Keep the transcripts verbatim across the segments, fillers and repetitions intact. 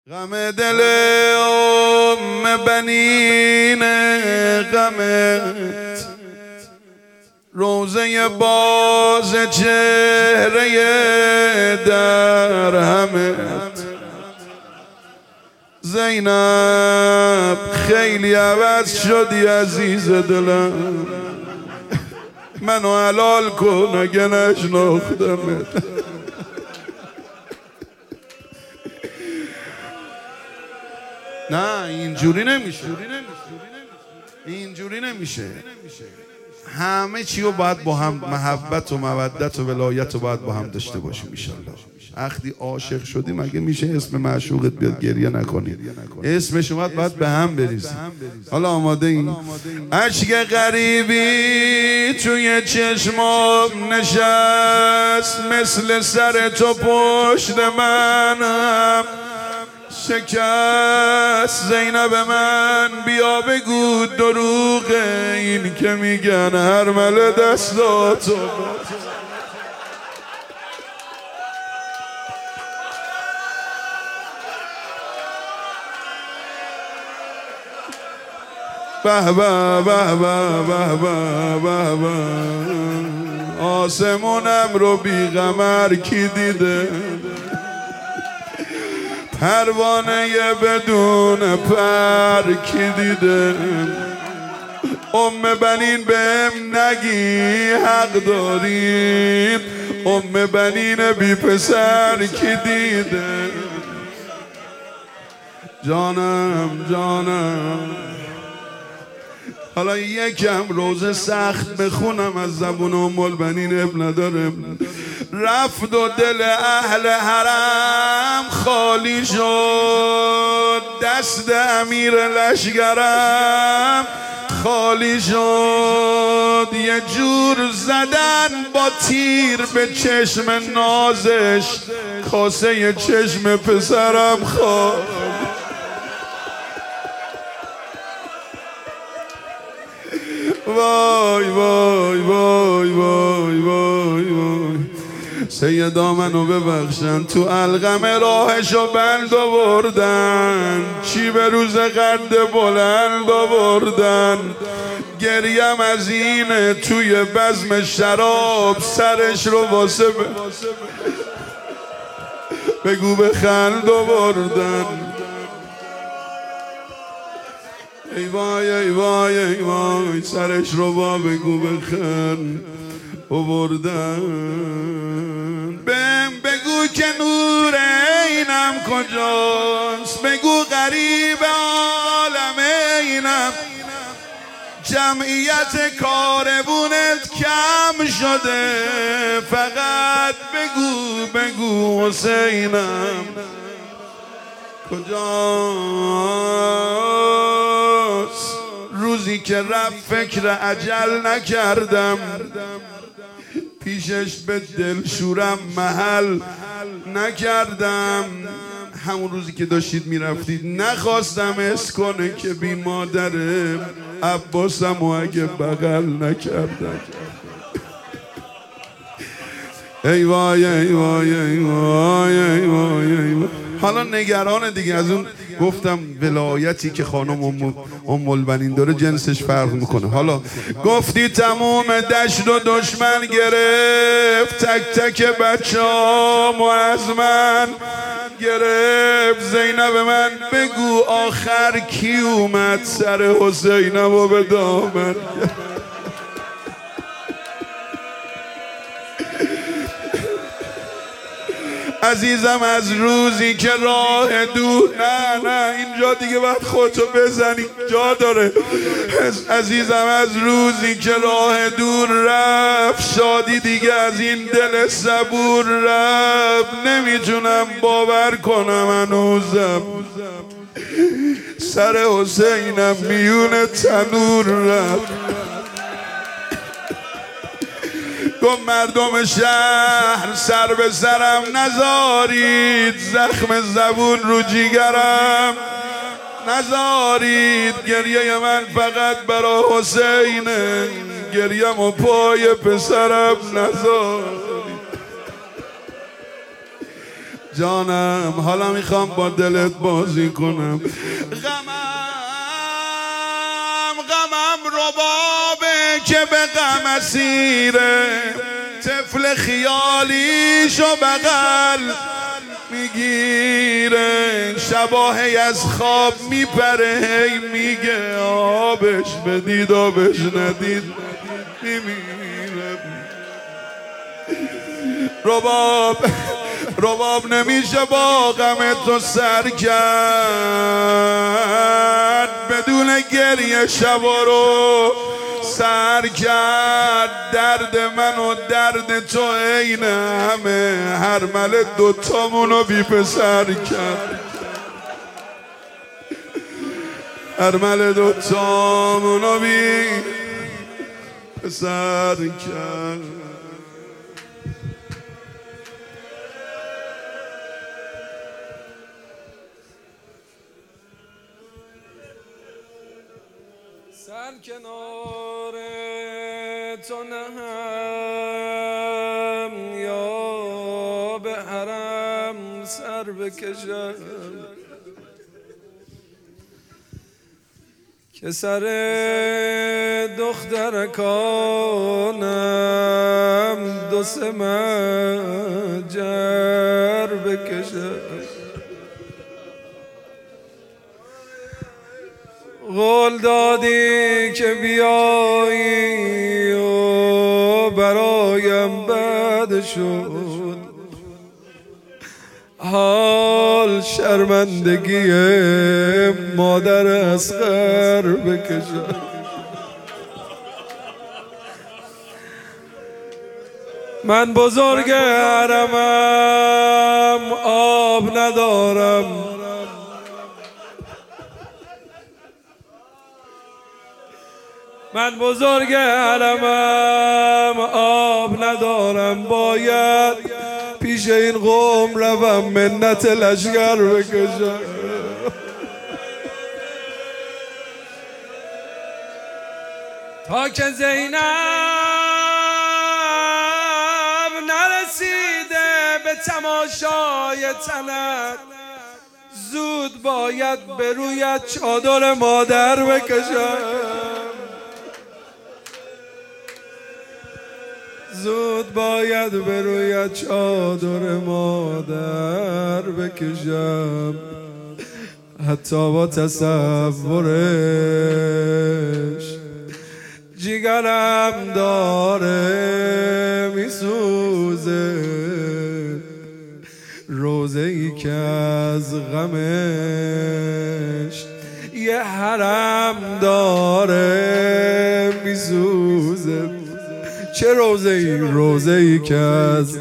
غم دل ام بنین غمت، روزه باز چهره درهمت. زینب خیلی عوض شدی عزیز دلم، منو حلال کن اگه نشناختمت. نه اینجوری نمیشه، اینجوری نمیشه. همه چی رو باید با هم، محبت و مودت و ولایت رو باید با هم داشته باشیم انشالله. وقتی عاشق شدی مگه میشه اسم معشوقت بیاد گریه نکنی؟ اسمش اومد باید به هم بریزیم. حالا آماده این؟ اشک غریبی توی چشمام نشست، مثل سر تو پشت منم شکست. زینب من بیا بگو دروغه این که میگن هر مل دستاتو. به به به به به به به، آسمونم رو بی قمر کی دیده؟ پروانه بدون پر کی دیده؟ ام بنین بهم نگی حق داریم، ام بنین بی پسر کی دیده؟ جانم جانم. حالا یکم روزه سخت بخونم از زبون ام البنین، اب نداره. رفت و دل اهل حرم خالی شد، دست امیر لشگرم خالی شد. یه جور زدن با تیر به چشم نازش، کاسه چشم پسرم خواهد. وای وای وای وای وای وای. سیدا منو ببخشن، تو القم راهشو بند آوردن، چی به روز قد بلند آوردن. گریم از اینه توی بزم شراب، سرش رو واسه ب... بگو بخند آوردن. ای وای ای وای ای وای، سرش رو با بگو بخند آوردن. بهم بگو که نور اینم کجاست، بگو غریب عالم اینم. جمعیت کاروونت کم شده، فقط بگو بگو حسینم کجاست. روزی که رفت فکر اجل نکردم، پیشش به دل شورم محل نکردم. همون روزی که داشتید میرفتید نخواستم اس کنه که بی مادره، عباسم و اگه بغل نکردم. ای وای ای وای ای وای ای وای ای وای. حالا نگران دیگه از اون گفتم ولایتی که خانم ام البنین داره جنسش فرق میکنه. حالا گفتی تموم دشت و دشمن گرفت، تک تک بچه‌ام و از من گرفت. زینب من بگو آخر کی اومد سر حسینم و به دامن؟ عزیزم از روزی که راه دور، نه نه اینجا دیگه باید خودتو بزنی، جا داره. عزیزم از روزی که راه دور رفت، شادی دیگه از این دل صبور رفت. نمیتونم باور کنم هنوزم سر حسینم میون تنور رفت. گفت مردم شهر سر به سرم نزارید، زخم زبون رو جیگرم نزارید. گریه من فقط برا حسینه، گریم و پای پسرم نزارید. جانم حالا میخوام با دلت بازی کنم. غمم غمم ربابه که به غم اسیره، طفل خیالیشو بغل میگیره، شباهی از خواب میپره هی میگه آبش بدید آبش ندید میمیره. رباب رباب نمیشه با غم تو سر کرد، بدون گریه شبا رو سر کرد. درد من و درد تو عین همه، هرمل دوتامونو بی پسر کرد، هرمل دوتامونو بی پسر کرد. سر کنار تو نهم یا به حرم سر بکشم، که سر دخترکانم دو سه مجر بکشم. قول دادی که بیایی و برایم بد شد، حال شرمندگی مادر اصغر بکشم. من بزرگ حرمم آب ندارم، من بزرگ حرمم آب ندارم، باید پیش این قوم روم منت لشگر بکشم. تا که زینب نرسیده به تماشای تنت، زود باید به رویت چادر مادر بکشم، زود باید به روی چادر مادر بکشم. حتی با تصورش جیگرم داره میسوزه، روزه ای که از غمش یه حرم داره میسوزه. چه روزه ای؟ روزه ای که از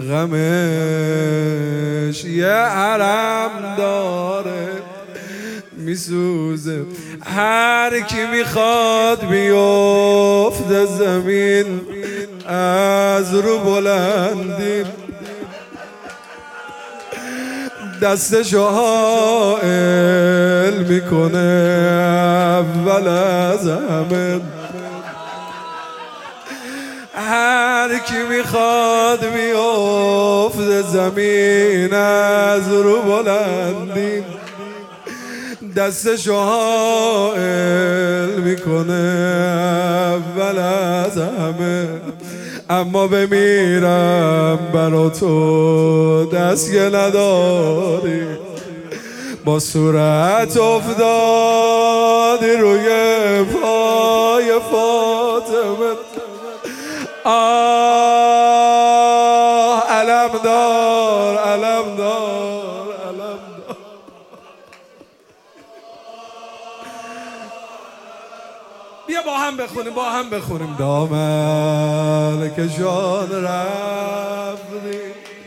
غمش یه حرم داره میسوزه. هر کی میخواد بیفته زمین از رو بلندی، دستشو حائل میکنه اول از همه. هر کی میخواد بیفته زمین از رو بلندی، دستشو حائل میکنه اول از همه. اما بمیرم برا تو دستگه نداری، با صورت افتادی روی پای فاطمه. آه علم دار علم دار علم دار. بیا با هم بخونیم با هم بخونیم. دامن که جان رفتی،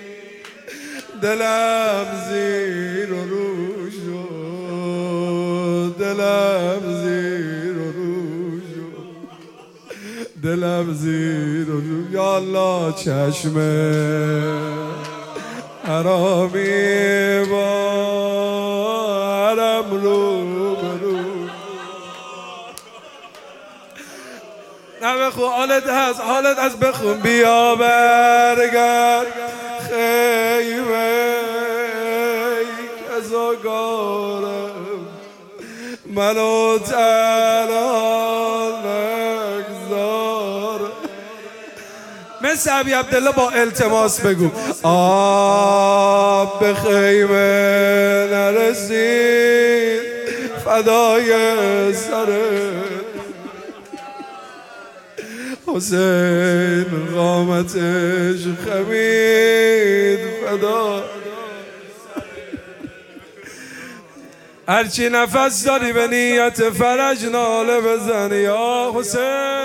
دلم زیر و رو شد، دلم زیر و رو شد، دلم زیر و رو. یا الله چشم حرامی با حرم رو برو. نه بخون، حالت هست حالت هست بخون. بیا برگرد خیمه منو تنها نگذار. مثل عبی عبدالله با التماس بگو آب به خیمه نرسید فدای سرت حسین قامتش خمید فدا. هرچی نفس داری به نیت فرج ناله بزن یا حسین.